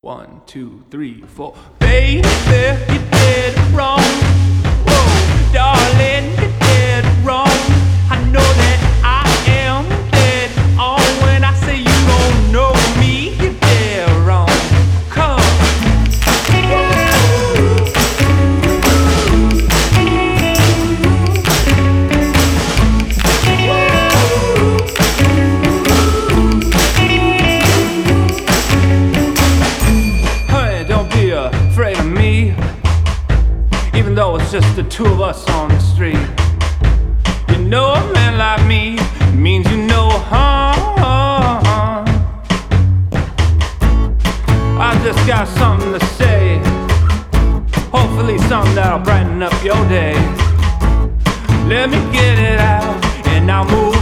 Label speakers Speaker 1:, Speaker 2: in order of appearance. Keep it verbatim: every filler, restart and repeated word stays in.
Speaker 1: One, two, three, four. Baby, you did it wrong. Whoa, darling, you did it wrong. I know that I am dead on when I say you don't know me. You did it wrong. Come. Hey, don't be afraid of me, even though it's just the two of us on the street. You know a man like me means you know harm. I just got something to say, hopefully something that'll brighten up your day. Let me get it out and I'll move